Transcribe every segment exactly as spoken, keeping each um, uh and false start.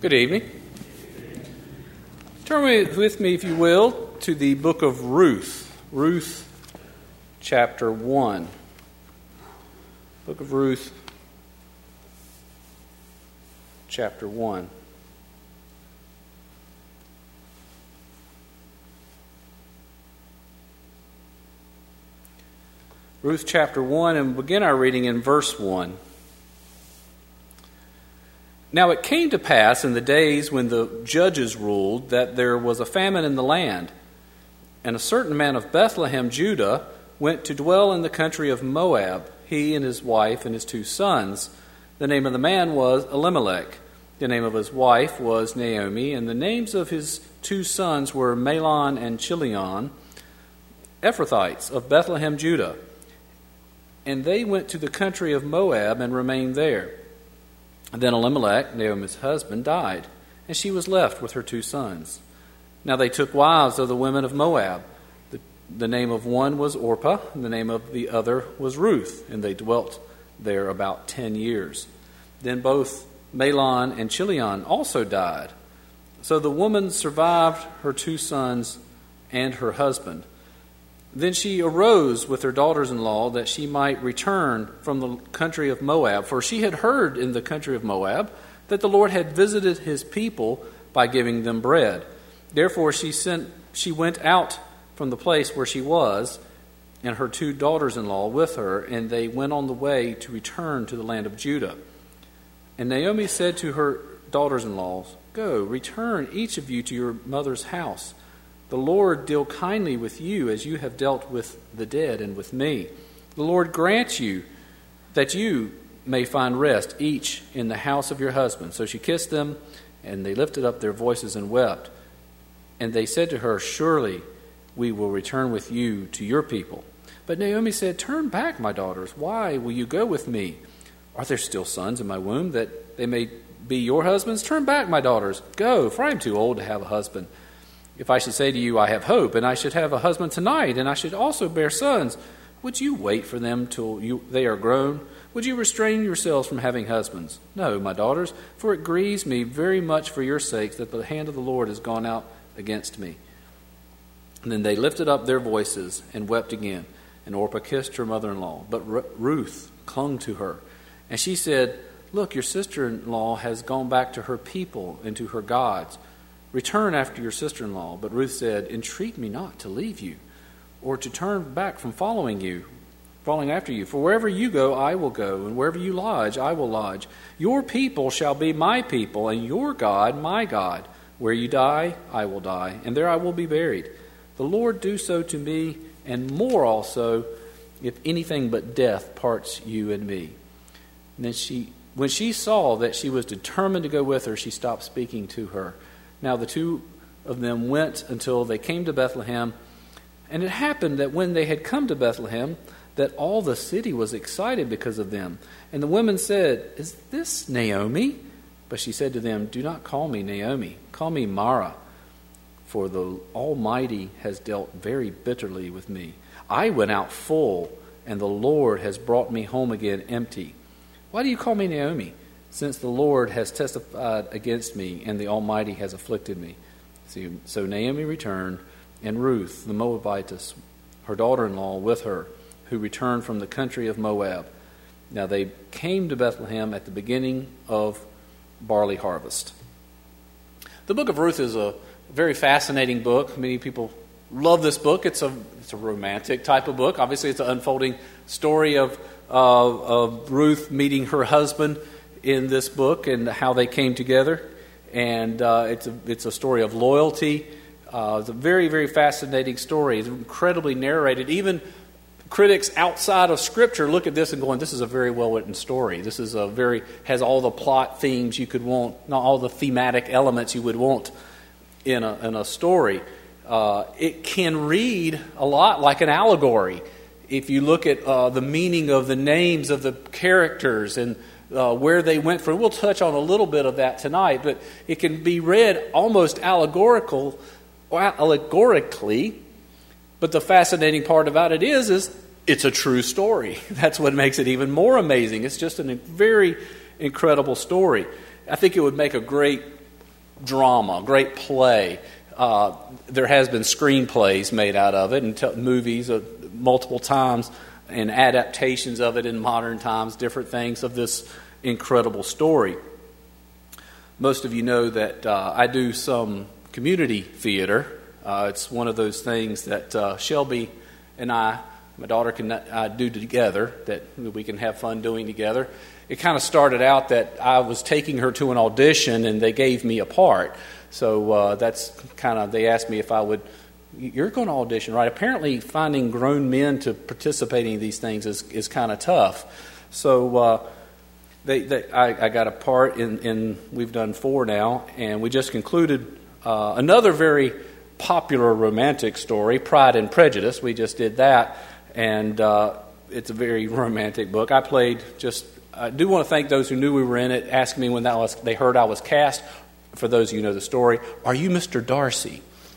Good evening. Turn with me, if you will, to the book of Ruth. Ruth chapter one. Book of Ruth chapter one. Ruth chapter one, and we'll begin our reading in verse one. Now it came to pass in the days when the judges ruled that there was a famine in the land, and a certain man of Bethlehem, Judah, went to dwell in the country of Moab, he and his wife and his two sons. The name of the man was Elimelech. The name of his wife was Naomi, and the names of his two sons were Mahlon and Chilion, Ephrathites of Bethlehem, Judah. And they went to the country of Moab and remained there. Then Elimelech, Naomi's husband, died, and she was left with her two sons. Now they took wives of the women of Moab. The, the name of one was Orpah, and the name of the other was Ruth, and they dwelt there about ten years. Then both Mahlon and Chilion also died. So the woman survived her two sons and her husband. Then she arose with her daughters-in-law that she might return from the country of Moab, for she had heard in the country of Moab that the Lord had visited his people by giving them bread. Therefore she sent, she went out from the place where she was, and her two daughters-in-law with her, and they went on the way to return to the land of Judah. And Naomi said to her daughters-in-law, "Go, return each of you to your mother's house. The Lord deal kindly with you as you have dealt with the dead and with me. The Lord grant you that you may find rest, each in the house of your husband." So she kissed them, and they lifted up their voices and wept. And they said to her, "Surely we will return with you to your people." But Naomi said, "Turn back, my daughters. Why will you go with me? Are there still sons in my womb that they may be your husbands? Turn back, my daughters. Go, for I am too old to have a husband. If I should say to you, I have hope, and I should have a husband tonight, and I should also bear sons, would you wait for them till you, they are grown? Would you restrain yourselves from having husbands? No, my daughters, for it grieves me very much for your sakes that the hand of the Lord has gone out against me." And then they lifted up their voices and wept again, and Orpah kissed her mother-in-law. But Ruth clung to her, and she said, "Look, your sister-in-law has gone back to her people and to her gods. Return after your sister-in-law." But Ruth said, "Entreat me not to leave you, or to turn back from following you, following after you. For wherever you go, I will go, and wherever you lodge, I will lodge. Your people shall be my people, and your God my God. Where you die, I will die, and there I will be buried. The Lord do so to me, and more also, if anything but death parts you and me." And then she, when she saw that she was determined to go with her, she stopped speaking to her. Now the two of them went until they came to Bethlehem. And it happened that when they had come to Bethlehem, that all the city was excited because of them. And the women said, "Is this Naomi?" But she said to them, "Do not call me Naomi. Call me Mara, for the Almighty has dealt very bitterly with me. I went out full, and the Lord has brought me home again empty. Why do you call me Naomi? Since the Lord has testified against me, and the Almighty has afflicted me." See, so Naomi returned, and Ruth, the Moabitess, her daughter-in-law, with her, who returned from the country of Moab. Now they came to Bethlehem at the beginning of barley harvest. The book of Ruth is a very fascinating book. Many people love this book. It's a it's a romantic type of book. Obviously, it's an unfolding story of uh, of Ruth meeting her husband in this book and how they came together, and uh, it's a it's a story of loyalty. Uh, it's a very very fascinating story. It's incredibly narrated. Even critics outside of Scripture look at this and going, "This is a very well written story. This is a very has all the plot themes you could want, not all the thematic elements you would want in a in a story." Uh, it can read a lot like an allegory if you look at uh, the meaning of the names of the characters and Uh, where they went from. We'll touch on a little bit of that tonight, but it can be read almost allegorical, or allegorically. But the fascinating part about it is, is it's a true story. That's what makes it even more amazing. It's just a very incredible story. I think it would make a great drama, great play. Uh, there has been screenplays made out of it and t- movies uh, multiple times and adaptations of it in modern times, different things of this incredible story. Most of you know that uh, I do some community theater. Uh, it's one of those things that uh, Shelby and I, my daughter, can uh, do together, that we can have fun doing together. It kind of started out that I was taking her to an audition and they gave me a part. So uh, that's kind of, they asked me if I would, you're going to audition, right? Apparently finding grown men to participate in these things is, is kind of tough. So uh, they, they I, I got a part in, in, we've done four now, and we just concluded uh, another very popular romantic story, Pride and Prejudice. We just did that, and uh, it's a very romantic book. I played just, I do want to thank those who knew we were in it, asking me when that was, they heard I was cast. For those of you who know the story, are you Mister Darcy?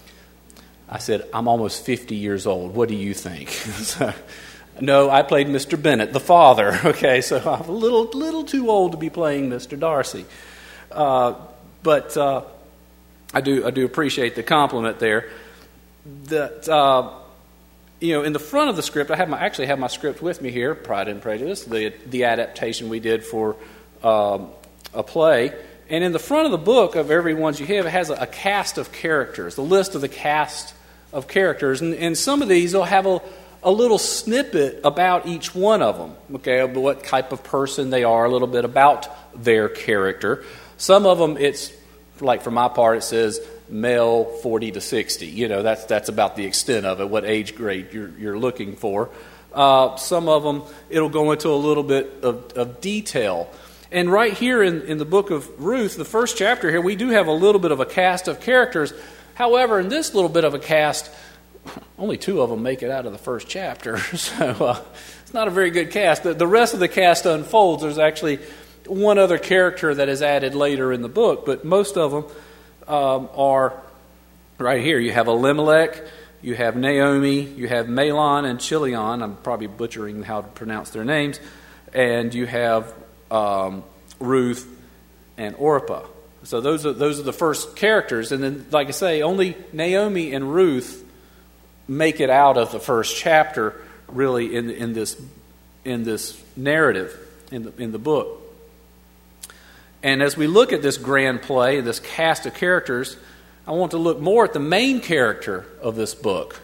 I said, I'm almost fifty years old. What do you think? so, no, I played Mister Bennet, the father. Okay, so I'm a little little too old to be playing Mister Darcy. Uh, but uh, I do I do appreciate the compliment there. That uh, you know, in the front of the script, I have my actually have my script with me here, Pride and Prejudice, the the adaptation we did for um, a play. And in the front of the book of every one you have, it has a, a cast of characters, the list of the cast of characters. And, and some of these will have a, a little snippet about each one of them, okay, what type of person they are, a little bit about their character. Some of them, it's, like for my part, it says male forty to sixty. You know, that's that's about the extent of it, what age grade you're, you're looking for. Uh, some of them, it'll go into a little bit of, of detail. And right here in, in the book of Ruth, the first chapter here, we do have a little bit of a cast of characters. However, in this little bit of a cast, only two of them make it out of the first chapter. So uh, it's not a very good cast. The, the rest of the cast unfolds. There's actually one other character that is added later in the book, but most of them um, are right here. You have Elimelech, you have Naomi, you have Mahlon and Chilion. I'm probably butchering how to pronounce their names. And you have Um, Ruth and Orpah. So those are those are the first characters, and then, like I say, only Naomi and Ruth make it out of the first chapter, really, in in this in this narrative in the in the book. And as we look at this grand play, this cast of characters, I want to look more at the main character of this book.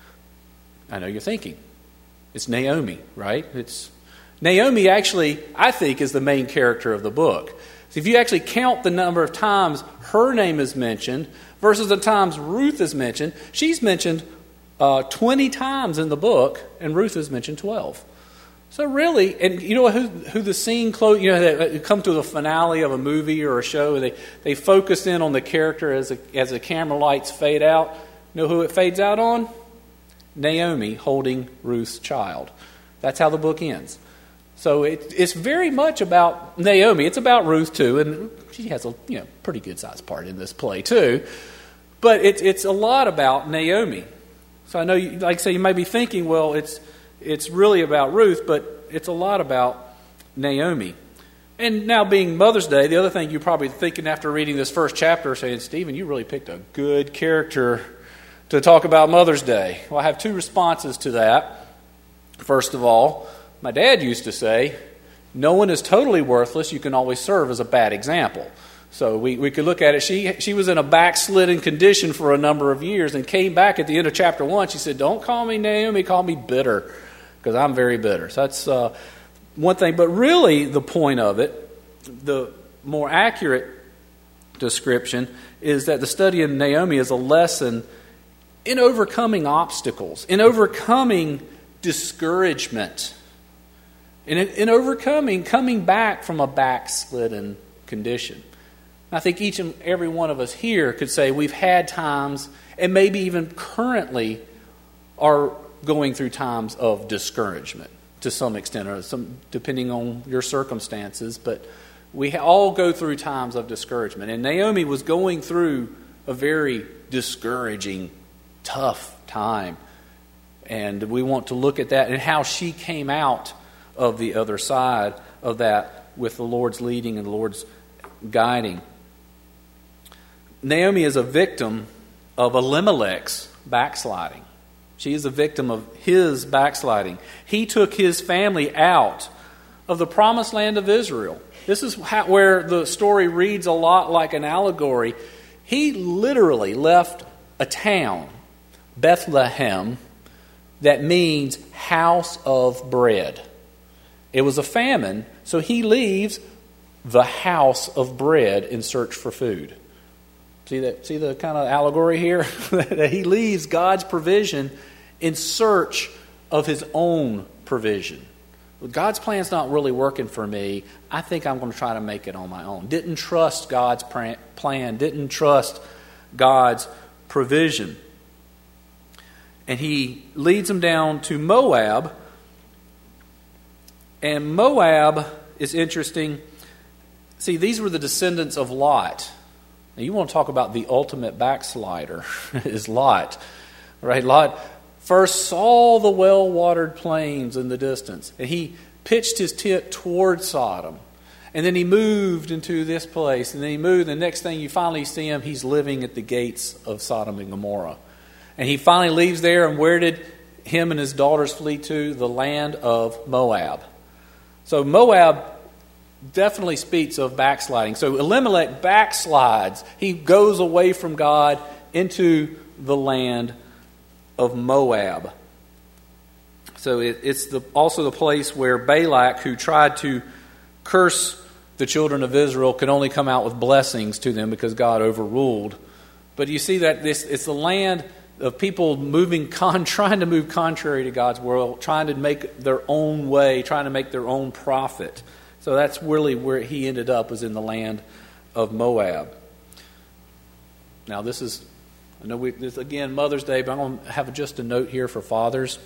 I know you're thinking, it's Naomi, right? It's Naomi actually, I think, is the main character of the book. So if you actually count the number of times her name is mentioned versus the times Ruth is mentioned, she's mentioned uh, twenty times in the book, and Ruth is mentioned twelve. So really, and you know who who the scene close? You know, they come to the finale of a movie or a show, they they focus in on the character as a, as the camera lights fade out. You know who it fades out on? Naomi holding Ruth's child. That's how the book ends. So it, it's very much about Naomi. It's about Ruth too, and she has a you know pretty good sized part in this play too. But it's it's a lot about Naomi. So I know, you, like I say, you may be thinking, well, it's it's really about Ruth, but it's a lot about Naomi. And now being Mother's Day, the other thing you're probably thinking after reading this first chapter, saying, Stephen, you really picked a good character to talk about Mother's Day. Well, I have two responses to that. First of all, my dad used to say, no one is totally worthless. You can always serve as a bad example. So we, we could look at it. She she was in a backslidden condition for a number of years and came back at the end of chapter one. She said, don't call me Naomi, call me bitter, because I'm very bitter. So that's uh, one thing. But really the point of it, the more accurate description, is that the study of Naomi is a lesson in overcoming obstacles, in overcoming discouragement, in, in overcoming, coming back from a backslidden condition. I think each and every one of us here could say we've had times, and maybe even currently are going through times of discouragement to some extent, or some depending on your circumstances. But we all go through times of discouragement. And Naomi was going through a very discouraging, tough time. And we want to look at that and how she came out of the other side of that with the Lord's leading and the Lord's guiding. Naomi is a victim of Elimelech's backsliding. She is a victim of his backsliding. He took his family out of the promised land of Israel. This is how, where the story reads a lot like an allegory. He literally left a town, Bethlehem, that means house of bread. It was a famine, so he leaves the house of bread in search for food. See that? See the kind of allegory here? That he leaves God's provision in search of his own provision. God's plan's not really working for me. I think I'm going to try to make it on my own. Didn't trust God's plan. Didn't trust God's provision. And he leads them down to Moab. And Moab is interesting. See, these were the descendants of Lot. Now, you want to talk about the ultimate backslider, is Lot. Right? Lot first saw the well-watered plains in the distance, and he pitched his tent toward Sodom. And then he moved into this place, and then he moved, and the next thing you finally see him, he's living at the gates of Sodom and Gomorrah. And he finally leaves there, and where did him and his daughters flee to? The land of Moab. So Moab definitely speaks of backsliding. So Elimelech backslides. He goes away from God into the land of Moab. So it, it's the, also the place where Balak, who tried to curse the children of Israel, could only come out with blessings to them because God overruled. But you see that this it's the land of people moving con, trying to move contrary to God's will, trying to make their own way, trying to make their own profit. So that's really where he ended up, was in the land of Moab. Now this is, I know we, this again, Mother's Day, but I'm going to have just a note here for fathers.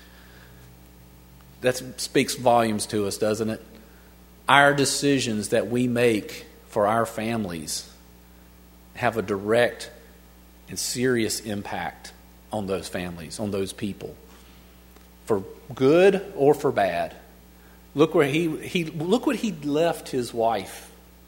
That speaks volumes to us, doesn't it? Our decisions that we make for our families have a direct and serious impact on those families, on those people, for good or for bad. Look where he he look what he left his wife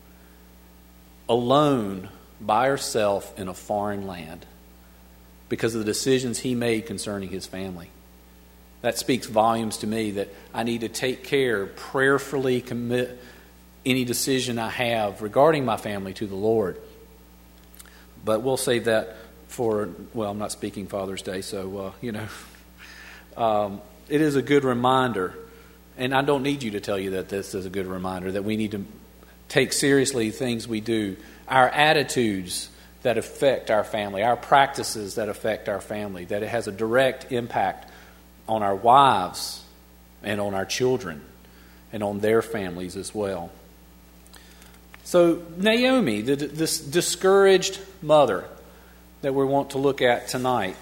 alone by herself in a foreign land because of the decisions he made concerning his family. That speaks volumes to me that I need to take care, prayerfully commit any decision I have regarding my family to the Lord. But we'll save that for, well, I'm not speaking Father's Day, so, uh, you know, um, it is a good reminder. And I don't need you to tell you that this is a good reminder, that we need to take seriously things we do, our attitudes that affect our family, our practices that affect our family, that it has a direct impact on our wives and on our children and on their families as well. So Naomi, the, this discouraged mother that we want to look at tonight,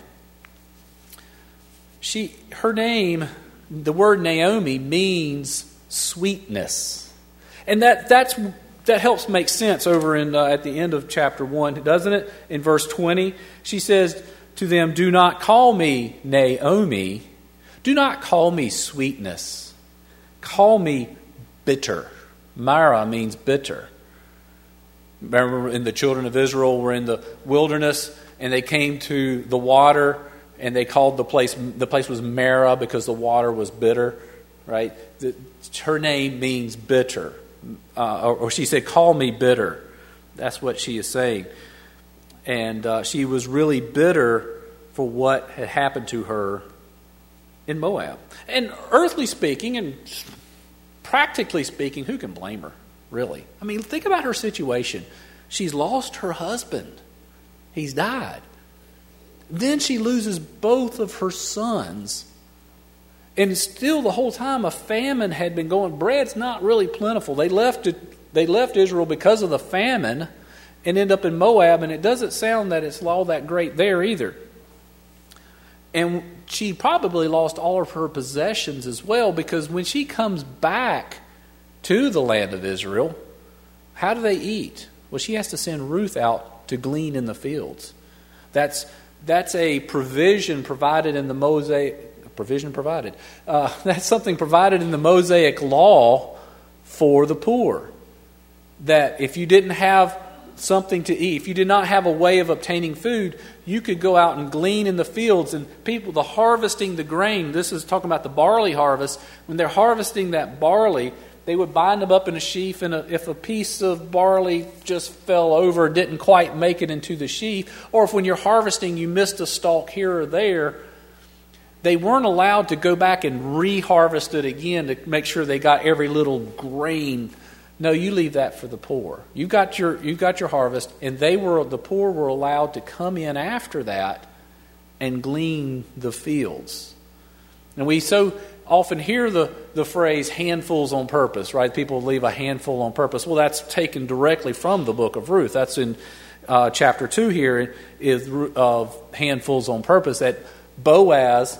she, her name, the word Naomi means sweetness, and that that's that helps make sense over in uh, at the end of chapter one, doesn't it? In verse twenty, she says to them, "Do not call me Naomi, do not call me sweetness, call me bitter." Mara means bitter. Remember, in the children of Israel were in the wilderness, and they came to the water. And they called the place, the place was Mara because the water was bitter, right? The, her name means bitter. Uh, or, or she said, "Call me bitter." That's what she is saying. And uh, she was really bitter for what had happened to her in Moab. And earthly speaking, and practically speaking, who can blame her, really? I mean, think about her situation. She's lost her husband. He's died. Then she loses both of her sons. And still the whole time a famine had been going. Bread's not really plentiful. They left it, they left Israel because of the famine and end up in Moab, and it doesn't sound that it's all that great there either. And she probably lost all of her possessions as well, because when she comes back to the land of Israel, how do they eat? Well, she has to send Ruth out to glean in the fields. That's That's a provision provided in the Mosaic, provision provided. Uh, that's something provided in the Mosaic law for the poor. That if you didn't have something to eat, if you did not have a way of obtaining food, you could go out and glean in the fields. And people, the harvesting the grain, this is talking about the barley harvest. When they're harvesting that barley, they would bind them up in a sheaf, and a, if a piece of barley just fell over, didn't quite make it into the sheaf, or if when you're harvesting you missed a stalk here or there, they weren't allowed to go back and re-harvest it again to make sure they got every little grain. No, you leave that for the poor. You got your you got your harvest, and they were the poor were allowed to come in after that and glean the fields. And we so often hear the, the phrase handfuls on purpose, right? People leave a handful on purpose. Well, that's taken directly from the book of Ruth. That's in uh, chapter two here is of handfuls on purpose, that Boaz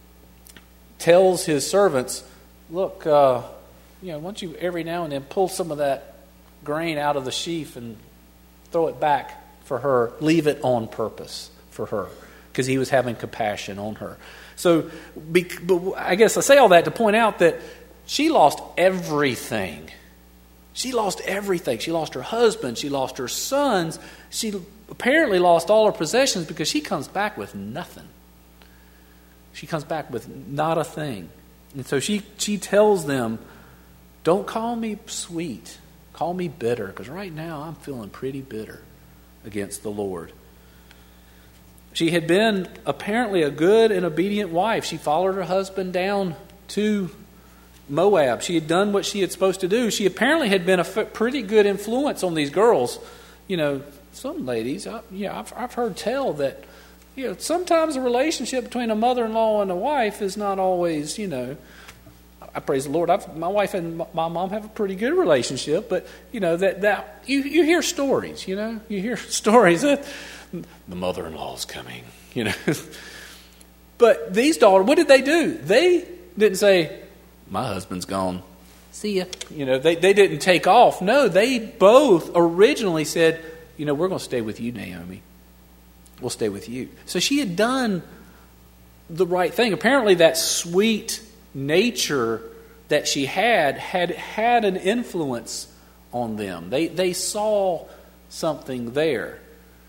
tells his servants, look, uh, you know, why don't you every now and then pull some of that grain out of the sheaf and throw it back for her, leave it on purpose for her, because he was having compassion on her. So, but I guess I say all that to point out that she lost everything. She lost everything. She lost her husband. She lost her sons. She apparently lost all her possessions because she comes back with nothing. She comes back with not a thing. And so she, she tells them, don't call me sweet. Call me bitter, because right now I'm feeling pretty bitter against the Lord. She had been apparently a good and obedient wife. She followed her husband down to Moab. She had done what she had supposed to do. She apparently had been a f- pretty good influence on these girls. You know, some ladies, I, yeah, I've, I've heard tell that, you know, sometimes a relationship between a mother-in-law and a wife is not always, you know, I praise the Lord. I've, my wife and my mom have a pretty good relationship, but you know that that you you hear stories. You know, you hear stories that the mother-in-law's coming. You know, but these daughters, what did they do? They didn't say, "My husband's gone. See ya." You know, they they didn't take off. No, they both originally said, "You know, we're going to stay with you, Naomi. We'll stay with you." So she had done the right thing. Apparently, that sweet nature that she had had had an influence on them. They they saw something there.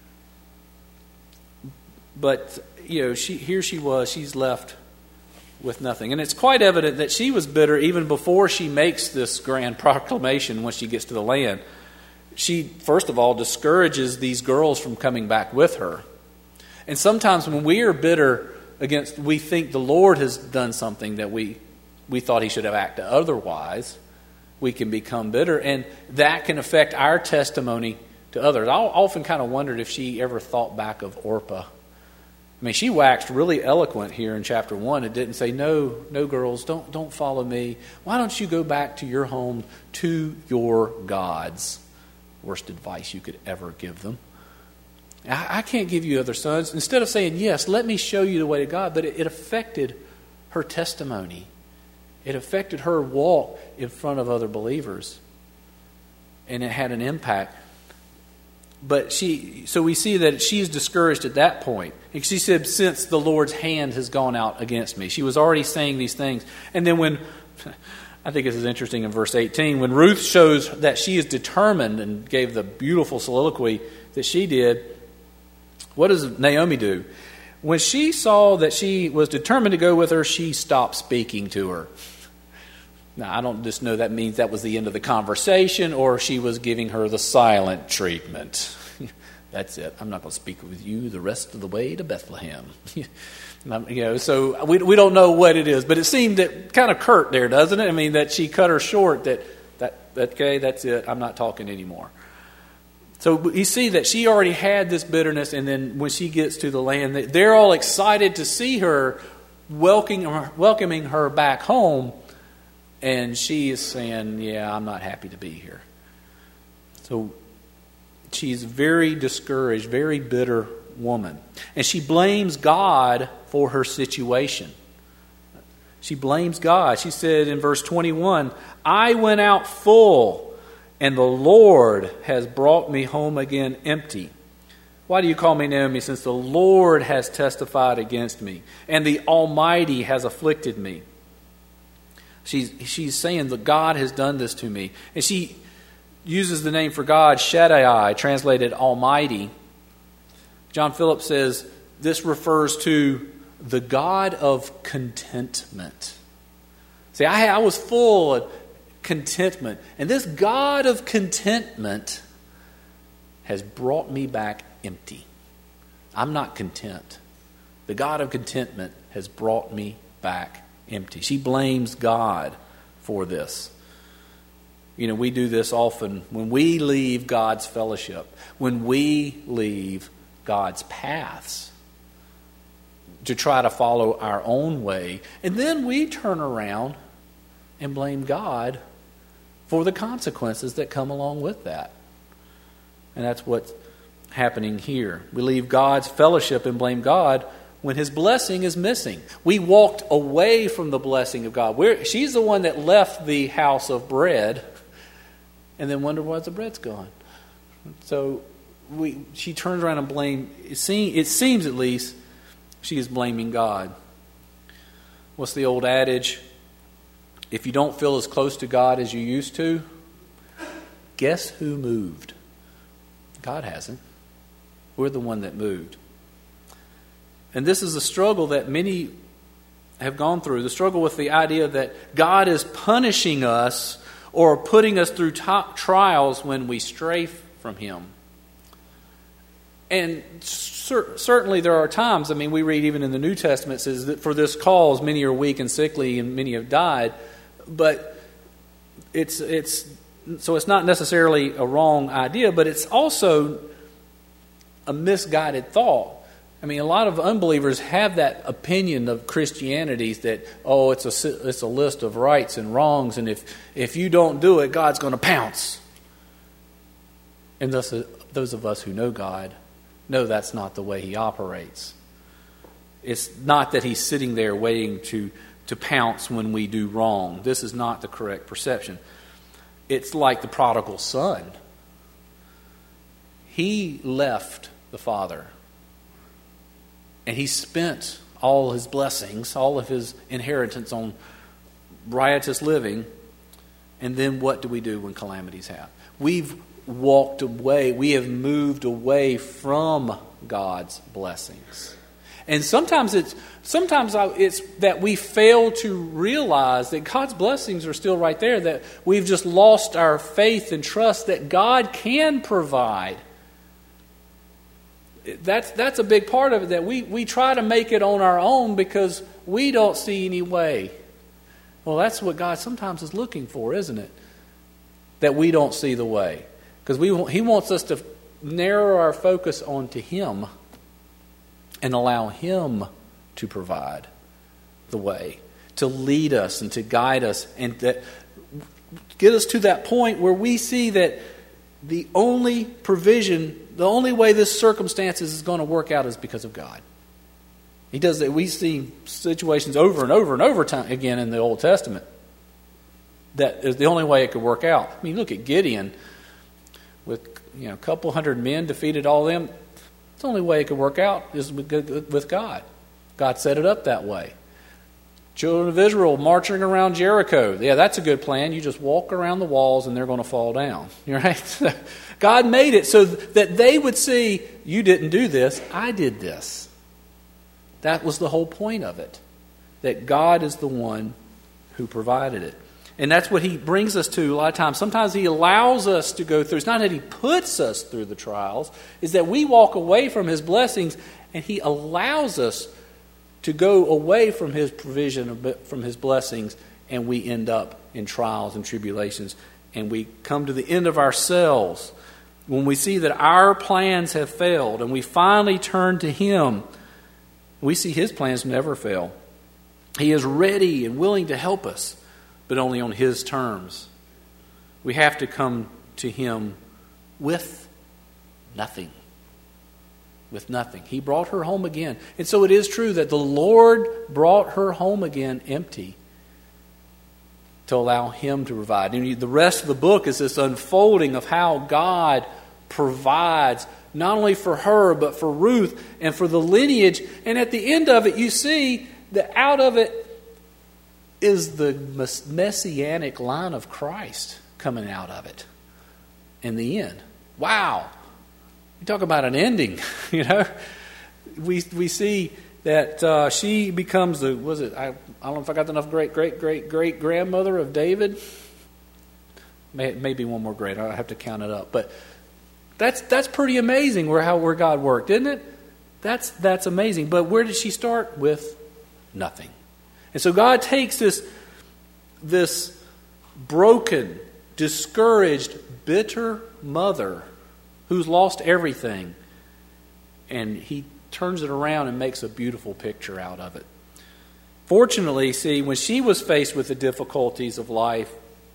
But you know, she here she was, she's left with nothing. And it's quite evident that she was bitter even before she makes this grand proclamation when she gets to the land. She first of all discourages these girls from coming back with her. And sometimes when we are bitter against, we think the Lord has done something that we we thought he should have acted otherwise, we can become bitter, and that can affect our testimony to others. I often kind of wondered if she ever thought back of Orpah. I mean, she waxed really eloquent here in chapter one. It didn't say, no, no girls, don't don't follow me. Why don't you go back to your home, to your gods? Worst advice you could ever give them. I, I can't give you other sons. Instead of saying, yes, let me show you the way to God, but it, it affected her testimony. It affected her walk in front of other believers. And it had an impact. But she, so we see that she's discouraged at that point. And she said, since the Lord's hand has gone out against me. She was already saying these things. And then when, I think this is interesting in verse eighteen, when Ruth shows that she is determined and gave the beautiful soliloquy that she did, what does Naomi do? When she saw that she was determined to go with her, she stopped speaking to her. Now, I don't just know that means that was the end of the conversation or she was giving her the silent treatment. That's it. I'm not going to speak with you the rest of the way to Bethlehem. you know, so we we don't know what it is, but it seemed that kind of curt there, doesn't it? I mean, that she cut her short. That that, that okay, that's it. I'm not talking anymore. So you see that she already had this bitterness, and then when she gets to the land, they're all excited to see her, welcoming her, welcoming her back home, and she is saying, yeah, I'm not happy to be here. So she's very discouraged, very bitter woman. And she blames God for her situation. She blames God. She said in verse twenty-one, I went out full, and the Lord has brought me home again empty. Why do you call me Naomi, since the Lord has testified against me, and the Almighty has afflicted me? She's, she's saying that God has done this to me. And she uses the name for God, Shaddai, translated Almighty. John Phillips says this refers to the God of contentment. See, I, I was full of contentment. And this God of contentment has brought me back empty. I'm not content. The God of contentment has brought me back empty. She blames God for this. You know, we do this often when we leave God's fellowship, when we leave God's paths to try to follow our own way. And then we turn around and blame God for the consequences that come along with that. And that's what's happening here. We leave God's fellowship and blame God when His blessing is missing. We walked away from the blessing of God. We're, she's the one that left the house of bread and then wondered why the bread's gone. So we, she turns around and blames, it, seem, it seems at least, she is blaming God. What's the old adage? If you don't feel as close to God as you used to, guess who moved? God hasn't. We're the one that moved. And this is a struggle that many have gone through, the struggle with the idea that God is punishing us or putting us through top trials when we stray from Him. And cer- certainly there are times, I mean, we read even in the New Testament, it says that for this cause many are weak and sickly and many have died. But it's it's so it's not necessarily a wrong idea, but it's also a misguided thought. I mean, a lot of unbelievers have that opinion of Christianity that, oh, it's a, it's a list of rights and wrongs, and if, if you don't do it, God's going to pounce. And thus, those of us who know God know that's not the way He operates. It's not that He's sitting there waiting to, to pounce when we do wrong. This is not the correct perception. It's like the prodigal son. He left the father. And he spent all his blessings, all of his inheritance on riotous living. And then what do we do when calamities happen? We've walked away. We have moved away from God's blessings. And sometimes it's sometimes it's that we fail to realize that God's blessings are still right there, that we've just lost our faith and trust that God can provide. That's that's a big part of it, that we, we try to make it on our own because we don't see any way. Well, that's what God sometimes is looking for, isn't it? That we don't see the way. Because we He wants us to narrow our focus onto Him and allow Him to provide the way, to lead us and to guide us, and that get us to that point where we see that the only provision, the only way this circumstances is going to work out is because of God. He does that. We see situations over and over and over time again in the Old Testament that is the only way it could work out. I mean, look at Gideon with you know a couple hundred men, defeated all of them. The only way it could work out is with God. God set it up that way. Children of Israel marching around Jericho. Yeah, that's a good plan. You just walk around the walls and they're going to fall down. Right? God made it so that they would see, you didn't do this, I did this. That was the whole point of it. That God is the one who provided it. And that's what He brings us to a lot of times. Sometimes He allows us to go through. It's not that He puts us through the trials. It's that we walk away from His blessings and He allows us to go away from His provision, from His blessings, and we end up in trials and tribulations. And we come to the end of ourselves when we see that our plans have failed and we finally turn to Him. We see His plans never fail. He is ready and willing to help us, but only on His terms. We have to come to Him with nothing. With nothing. He brought her home again. And so it is true that the Lord brought her home again empty to allow Him to provide. And the rest of the book is this unfolding of how God provides not only for her, but for Ruth and for the lineage. And at the end of it, you see that out of it is the messianic line of Christ coming out of it. in the end. Wow. You talk about an ending, you know. We we see that uh, she becomes the, was it, I, I don't know if I got enough great, great, great, great grandmother of David. May, maybe one more great. I'll have to count it up. But that's that's pretty amazing where how where God worked, isn't it? That's that's amazing. But where did she start? With nothing. And so God takes this this broken, discouraged, bitter mother who's lost everything, and he turns it around and makes a beautiful picture out of it. Fortunately, see, when she was faced with the difficulties of life,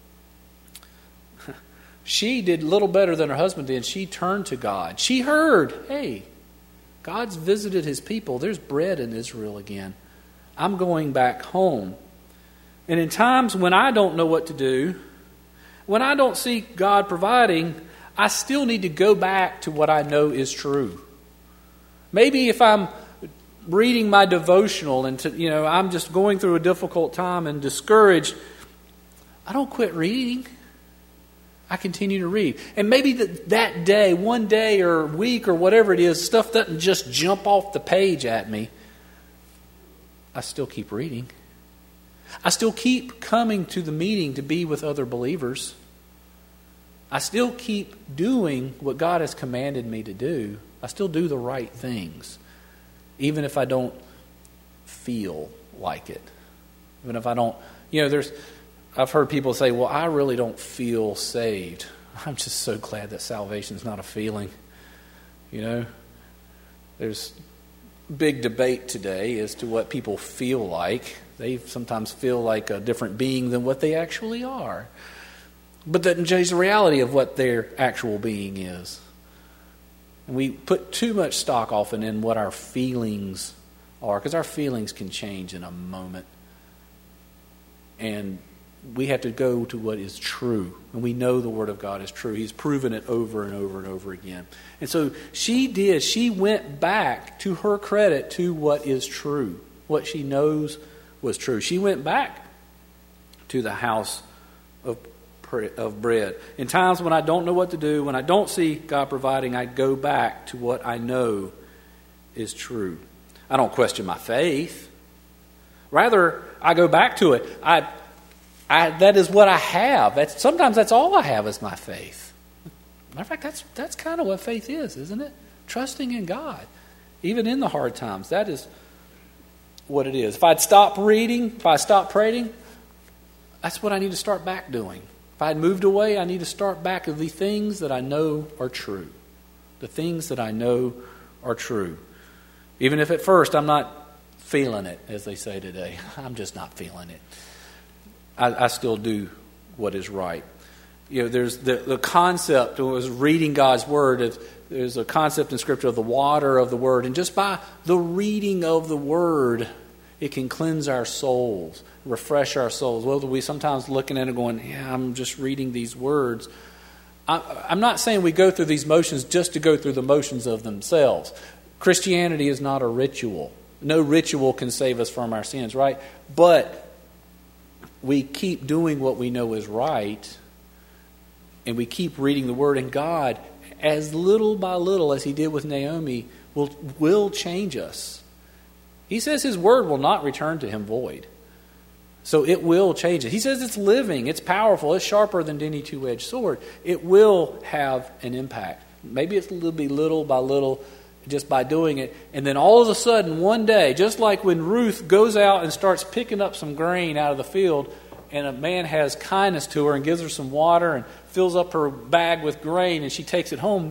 she did a little better than her husband did. She turned to God. She heard, hey, God's visited his people. There's bread in Israel again. I'm going back home. And in times when I don't know what to do, when I don't see God providing, I still need to go back to what I know is true. Maybe if I'm reading my devotional and to, you know, I'm just going through a difficult time and discouraged, I don't quit reading. I continue to read. And maybe that, that day, one day or week or whatever it is, stuff doesn't just jump off the page at me. I still keep reading. I still keep coming to the meeting to be with other believers. I still keep doing what God has commanded me to do. I still do the right things, even if I don't feel like it. Even if I don't, you know, there's, I've heard people say, well, I really don't feel saved. I'm just so glad that salvation is not a feeling. You know, there's big debate today as to what people feel like. They sometimes feel like a different being than what they actually are. But that doesn't change the reality of what their actual being is. And we put too much stock often in what our feelings are, because our feelings can change in a moment. And we have to go to what is true. And we know the Word of God is true. He's proven it over and over and over again. And so she did. She went back, to her credit, to what is true. What she knows was true. She went back to the house of of bread. In times when I don't know what to do, when I don't see God providing, I go back to what I know is true. I don't question my faith. Rather, I go back to it. I, I that is what I have. That's, sometimes that's all I have is my faith. Matter of fact, that's that's kind of what faith is, isn't it? Trusting in God, even in the hard times. That is what it is. If I'd stop reading, if I stop praying, that's what I need to start back doing. If I had moved away, I need to start back with the things that I know are true. The things that I know are true. Even if at first I'm not feeling it, as they say today. I'm just not feeling it. I, I still do what is right. You know, there's the, the concept, when I was reading God's Word, of, there's a concept in Scripture of the water of the Word. And just by the reading of the Word, it can cleanse our souls, refresh our souls. Well, we sometimes looking at it going, yeah, I'm just reading these words. I, I'm not saying we go through these motions just to go through the motions of themselves. Christianity is not a ritual. No ritual can save us from our sins, right? But we keep doing what we know is right, and we keep reading the Word, and God, as little by little as He did with Naomi, will will change us. He says His Word will not return to Him void. So it will change it. He says it's living, it's powerful, it's sharper than any two-edged sword. It will have an impact. Maybe it's will be little by little, just by doing it. And then all of a sudden, one day, just like when Ruth goes out and starts picking up some grain out of the field, and a man has kindness to her and gives her some water and fills up her bag with grain, and she takes it home.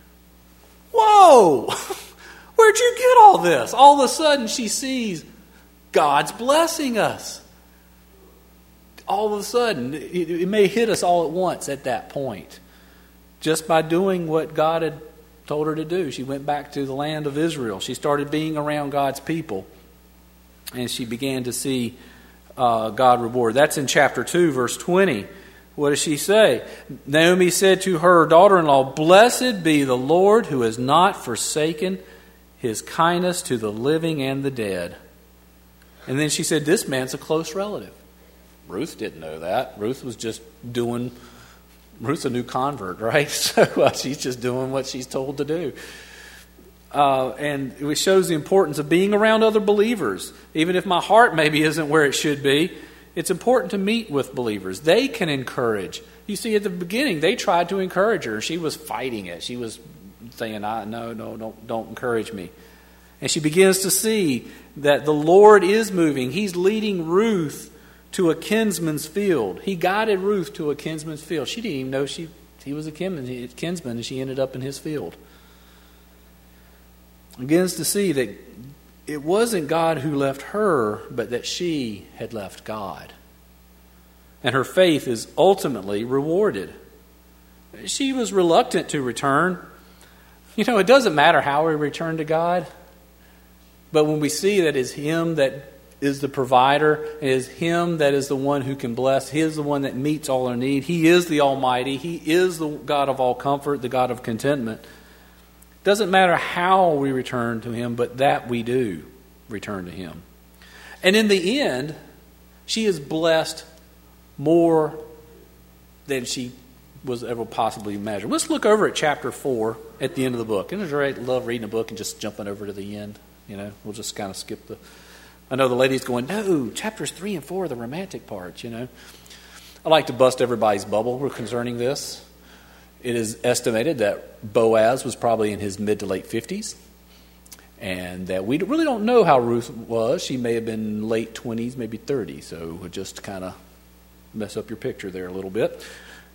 Whoa! Where'd you get all this? All of a sudden she sees God's blessing us. All of a sudden, it, it may hit us all at once at that point. Just by doing what God had told her to do. She went back to the land of Israel. She started being around God's people. And she began to see uh, God reward. That's in chapter two, verse twenty. What does she say? Naomi said to her daughter-in-law, "Blessed be the Lord who has not forsaken His kindness to the living and the dead." And then she said, "This man's a close relative." Ruth didn't know that. Ruth was just doing Ruth's a new convert, right? So uh, she's just doing what she's told to do. Uh, and it shows the importance of being around other believers. Even if my heart maybe isn't where it should be, it's important to meet with believers. They can encourage. You see, at the beginning, they tried to encourage her. She was fighting it. She was saying, "I no, no, don't, don't encourage me." And she begins to see that the Lord is moving. He's leading Ruth to a kinsman's field. He guided Ruth to a kinsman's field. She didn't even know she he was a kinsman, and she ended up in his field. Begins to see that it wasn't God who left her, but that she had left God. And her faith is ultimately rewarded. She was reluctant to return. You know, it doesn't matter how we return to God, but when we see that it's Him that is the provider, it is Him that is the one who can bless, He is the one that meets all our need, He is the Almighty, He is the God of all comfort, the God of contentment. It doesn't matter how we return to Him, but that we do return to Him. And in the end, she is blessed more than she was ever possibly imagined. Let's look over at chapter four at the end of the book. Isn't it great? I love reading a book and just jumping over to the end. You know, we'll just kind of skip the... I know the lady's going, no, chapters three and four are the romantic parts, you know. I like to bust everybody's bubble concerning this. It is estimated that Boaz was probably in his mid to late fifties. And that we really don't know how Ruth was. She may have been late twenties, maybe thirty. So we'll just kind of mess up your picture there a little bit.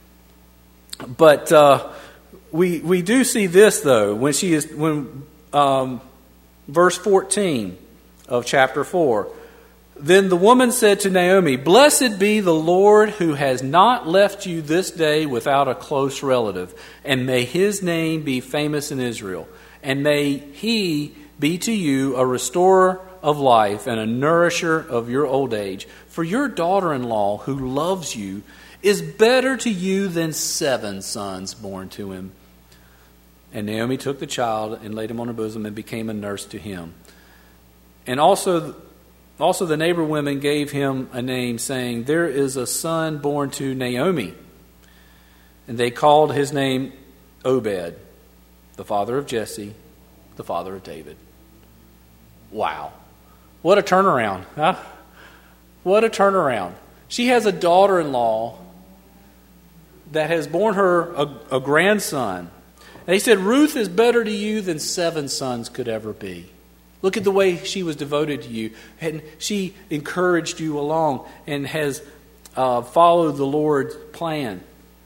But uh, we we do see this, though, when she is... when um, verse fourteen of chapter four. Then the woman said to Naomi, "Blessed be the Lord who has not left you this day without a close relative, and may His name be famous in Israel, and may He be to you a restorer of life and a nourisher of your old age. For your daughter-in-law who loves you is better to you than seven sons born to him." And Naomi took the child and laid him on her bosom and became a nurse to him. And also, also the neighbor women gave him a name, saying, "There is a son born to Naomi." And they called his name Obed, the father of Jesse, the father of David. Wow. What a turnaround, huh? What a turnaround. She has a daughter-in-law that has borne her a, a grandson. And he said, "Ruth is better to you than seven sons could ever be. Look at the way she was devoted to you. And she encouraged you along and has uh, followed the Lord's plan."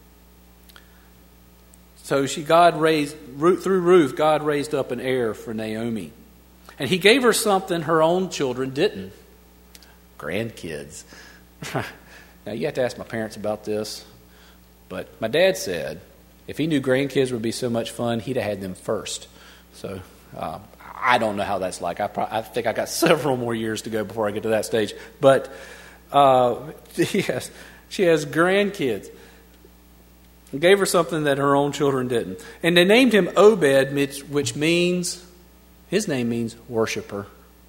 So she, God raised, through Ruth, God raised up an heir for Naomi. And He gave her something her own children didn't. Grandkids. Now, you have to ask my parents about this. But my dad said, if he knew grandkids would be so much fun, he'd have had them first. So um, I don't know how that's like. I, pro- I think I got several more years to go before I get to that stage. But uh, yes, she has grandkids. He gave her something that her own children didn't. And they named him Obed, which means, his name means worshiper.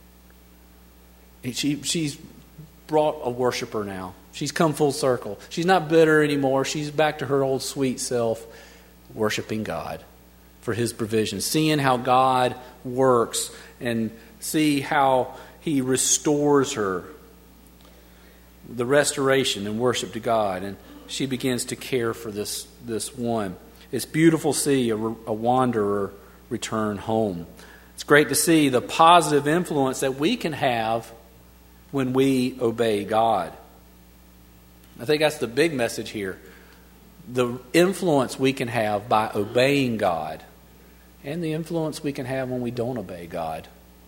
She, she's brought a worshiper now. She's come full circle. She's not bitter anymore. She's back to her old sweet self, worshiping God for His provision, seeing how God works and see how He restores her, the restoration and worship to God. And she begins to care for this, this one. It's beautiful to see a, a wanderer return home. It's great to see the positive influence that we can have when we obey God. I think that's the big message here. The influence we can have by obeying God and the influence we can have when we don't obey God.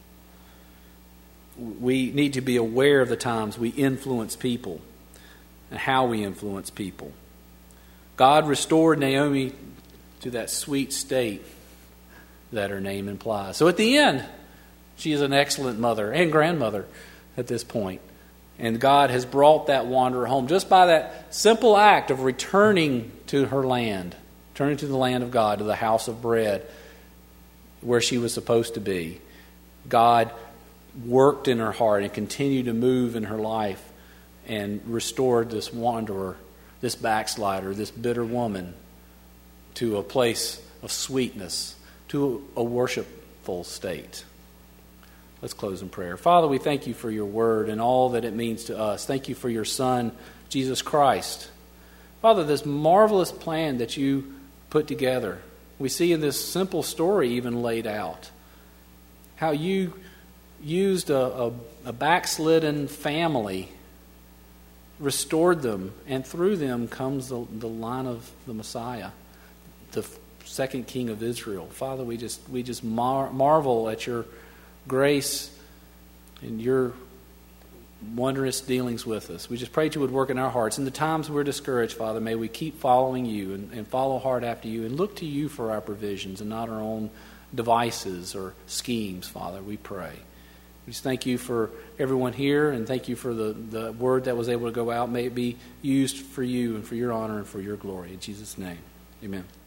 We need to be aware of the times we influence people and how we influence people. God restored Naomi to that sweet state that her name implies. So at the end, she is an excellent mother and grandmother at this point. And God has brought that wanderer home just by that simple act of returning to her land, turning to the land of God, to the house of bread, where she was supposed to be. God worked in her heart and continued to move in her life and restored this wanderer, this backslider, this bitter woman to a place of sweetness, to a worshipful state. Let's close in prayer. Father, we thank you for your word and all that it means to us. Thank you for your Son, Jesus Christ. Father, this marvelous plan that you put together, we see in this simple story even laid out, how you used a, a, a backslidden family, restored them, and through them comes the, the line of the Messiah, the second King of Israel. Father, we just we just mar- marvel at your grace and your wondrous dealings with us. We just pray that you would work in our hearts. In the times we're discouraged, Father, may we keep following you and, and follow hard after you and look to you for our provisions and not our own devices or schemes, Father, we pray. We just thank you for everyone here and thank you for the, the word that was able to go out. May it be used for you and for your honor and for your glory. In Jesus' name, amen.